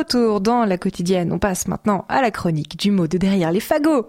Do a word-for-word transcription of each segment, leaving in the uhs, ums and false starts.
retour dans la quotidienne. On passe maintenant à la chronique du mot de derrière les fagots.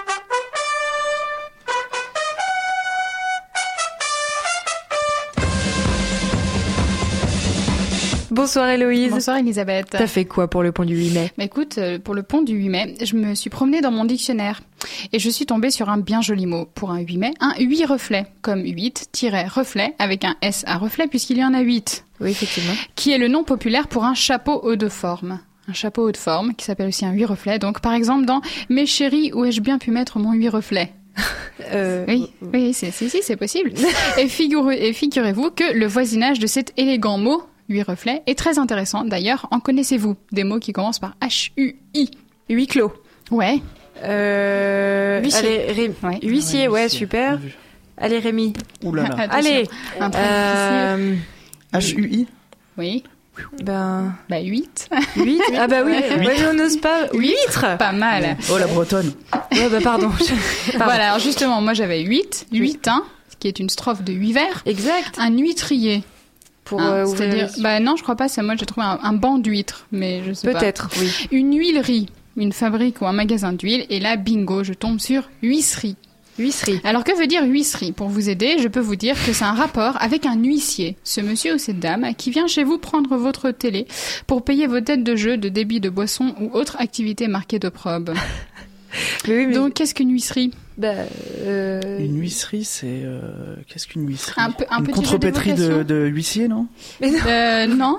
Bonsoir Héloïse. Bonsoir Elisabeth. T'as fait quoi pour le pont du huit mai ? Bah écoute, euh, pour le pont du huit mai, je me suis promenée dans mon dictionnaire et je suis tombée sur un bien joli mot pour un huit mai, un huit reflet, comme huit-reflet avec un S à reflet puisqu'il y en a huit. Oui, effectivement. Qui est le nom populaire pour un chapeau haut de forme. Un chapeau haut de forme qui s'appelle aussi un huit reflet. Donc par exemple dans « Mes chéris, où ai-je bien pu mettre mon huit reflet ?» Euh, oui, oui, c'est, c'est, c'est, c'est possible. et, figurez, et figurez-vous que le voisinage de cet élégant mot huit reflets est très intéressant. D'ailleurs, en connaissez-vous des mots qui commencent par H U I? Huis clos. Ouais. Euh... Huissier. Allez, Ré... ouais. Huissier, ouais, super. Allez, Rémi. Ouh là là. Allez. Un truc Euh... H U I. Oui. Ben... Bah, huit. huit. Ah bah oui, Ouais, ouais, on n'ose pas. Huître. Pas mal. Oh, la bretonne. Ouais, bah pardon. pardon. Voilà, alors justement, moi j'avais huit. Huitin, qui est une strophe de huit vers. Exact. Un huîtrier. Pour Hein, euh, ouvrir c'est-à-dire, les- bah non, je crois pas, c'est moi j'ai trouvé un, un banc d'huîtres, mais je sais pas. Peut-être, oui. Une huilerie, une fabrique ou un magasin d'huile, et là, bingo, je tombe sur huisserie. Huisserie. Alors que veut dire huisserie? Pour vous aider, je peux vous dire que c'est un rapport avec un huissier, ce monsieur ou cette dame qui vient chez vous prendre votre télé pour payer vos dettes de jeu, de débit de boisson ou autre activité marquée d'opprobre. Mais oui, mais... Donc, qu'est-ce qu'une huisserie? Bah, euh... Une huisserie, c'est... Euh, qu'est-ce qu'une huisserie? Un peu- un Une petit jeu contrepétrie de, d'évocation. de huissier, non? Euh, non.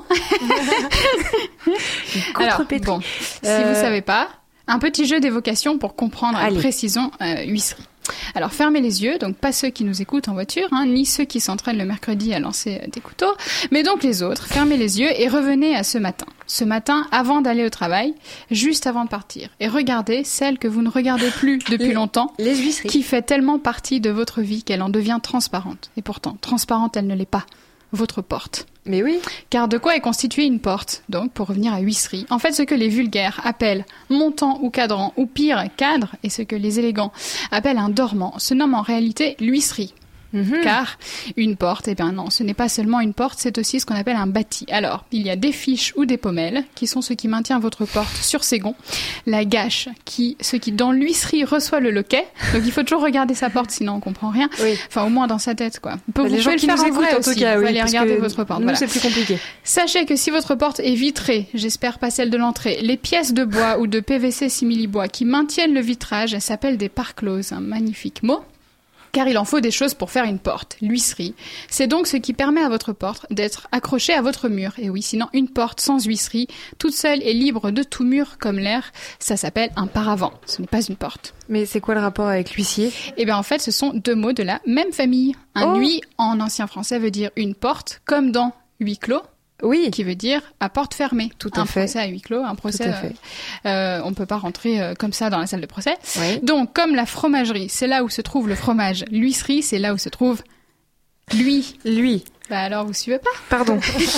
Alors, contrepétrie. bon, si Euh, vous savez pas, un petit jeu d'évocation pour comprendre Allez. avec précision euh, huisserie. Alors, fermez les yeux, donc pas ceux qui nous écoutent en voiture, hein, ni ceux qui s'entraînent le mercredi à lancer euh, des couteaux, mais donc les autres. Fermez les yeux et revenez à ce matin. Ce matin, avant d'aller au travail, juste avant de partir. Et regardez celle que vous ne regardez plus depuis Les- longtemps, Les huisseries. qui fait tellement partie de votre vie qu'elle en devient transparente. Et pourtant, transparente, elle ne l'est pas. Votre porte. Mais oui. Car de quoi est constituée une porte? Donc, pour revenir à huisserie, en fait, ce que les vulgaires appellent montant ou cadran, ou pire, cadre, et ce que les élégants appellent un dormant, se nomme en réalité l'huisserie. Mhm. Car une porte, eh bien non, ce n'est pas seulement une porte, c'est aussi ce qu'on appelle un bâti. Alors, il y a des fiches ou des pommelles, qui sont ce qui maintient votre porte sur ses gonds. La gâche, qui, ce qui dans l'huisserie reçoit le loquet. Donc, il faut toujours regarder sa porte, sinon on comprend rien. Oui. Enfin, au moins dans sa tête, quoi. Peut, Bah, vous les gens pouvez qui le nous faire en écoutent, vrai en tout aussi. cas, Vous oui. allez parce regarder que votre porte. Nous, Voilà. c'est plus compliqué. Sachez que si votre porte est vitrée, j'espère pas celle de l'entrée, les pièces de bois ou de P V C simili-bois qui maintiennent le vitrage s'appellent des pare-closes, un magnifique mot. Car il en faut des choses pour faire une porte. L'huisserie, c'est donc ce qui permet à votre porte d'être accrochée à votre mur. Et oui, sinon une porte sans huisserie, toute seule et libre de tout mur comme l'air, ça s'appelle un paravent. Ce n'est pas une porte. Mais c'est quoi le rapport avec l'huissier ? Eh bien en fait, ce sont deux mots de la même famille. Un Oh. huis en ancien français veut dire une porte, comme dans huis clos, Oui. qui veut dire à porte fermée. Tout à un fait. procès à huis clos, un procès. Tout à fait. euh, euh, on peut pas rentrer euh, comme ça dans la salle de procès. Oui. Donc, comme la fromagerie, c'est là où se trouve le fromage. L'huisserie, c'est là où se trouve lui. Lui. Bah alors, vous suivez pas. Pardon.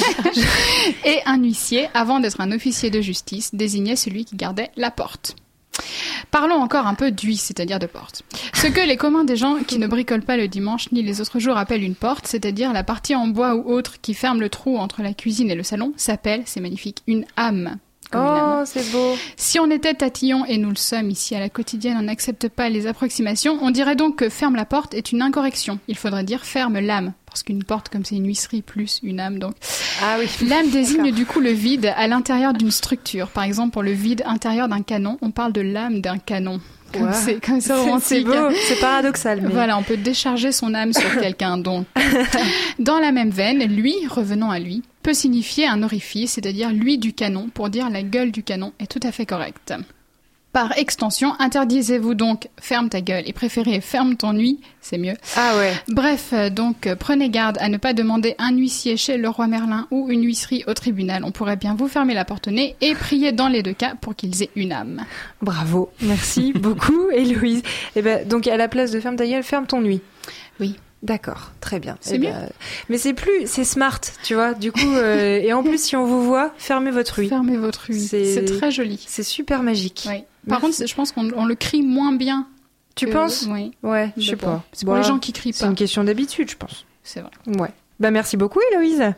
Et un huissier, avant d'être un officier de justice, désignait celui qui gardait la porte. Parlons encore un peu d'huis, c'est-à-dire de porte. Ce que les communs des gens qui ne bricolent pas le dimanche ni les autres jours appellent une porte, c'est-à-dire la partie en bois ou autre qui ferme le trou entre la cuisine et le salon, s'appelle, c'est magnifique, une âme. Comme une âme. Oh, c'est beau. Si on était tatillon, et nous le sommes ici à la quotidienne, on n'accepte pas les approximations, on dirait donc que ferme la porte est une incorrection. Il faudrait dire ferme l'âme, parce qu'une porte, comme c'est une huisserie plus une âme, donc. Ah oui. L'âme désigne D'accord. du coup le vide à l'intérieur d'une structure. Par exemple, pour le vide intérieur d'un canon, on parle de l'âme d'un canon. Comme Wow. c'est comme c'est C'est- romantique. C'est beau. C'est paradoxal, mais. Voilà, on peut décharger son âme sur quelqu'un, donc. Dans la même veine, lui, revenons à lui, peut signifier un orifice, c'est-à-dire lui du canon, pour dire la gueule du canon, est tout à fait correct. Par extension, interdisez-vous donc ferme ta gueule et préférez ferme ton nuit, c'est mieux. Ah ouais. Bref, euh, donc euh, prenez garde à ne pas demander un huissier chez le roi Merlin ou une huisserie au tribunal. On pourrait bien vous fermer la porte au nez et prier dans les deux cas pour qu'ils aient une âme. Bravo. Merci beaucoup, Héloïse. Eh ben, donc à la place de ferme ta gueule, ferme ton nuit. Oui. D'accord, très bien. C'est Eh mieux. ben, mais c'est plus, c'est smart, tu vois. Du coup, euh, et en plus, si on vous voit, fermez votre nuit. Fermez votre nuit. C'est- C'est très joli. C'est super magique. Oui. Par Merci. contre, c'est- je pense qu'on on le crie moins bien. Tu que- penses ? Oui. Ouais, je sais Bon. pas. C'est pour Bah, les gens qui crient C'est pas. une question d'habitude, je pense. C'est vrai. Ouais. Bah merci beaucoup, Héloïse.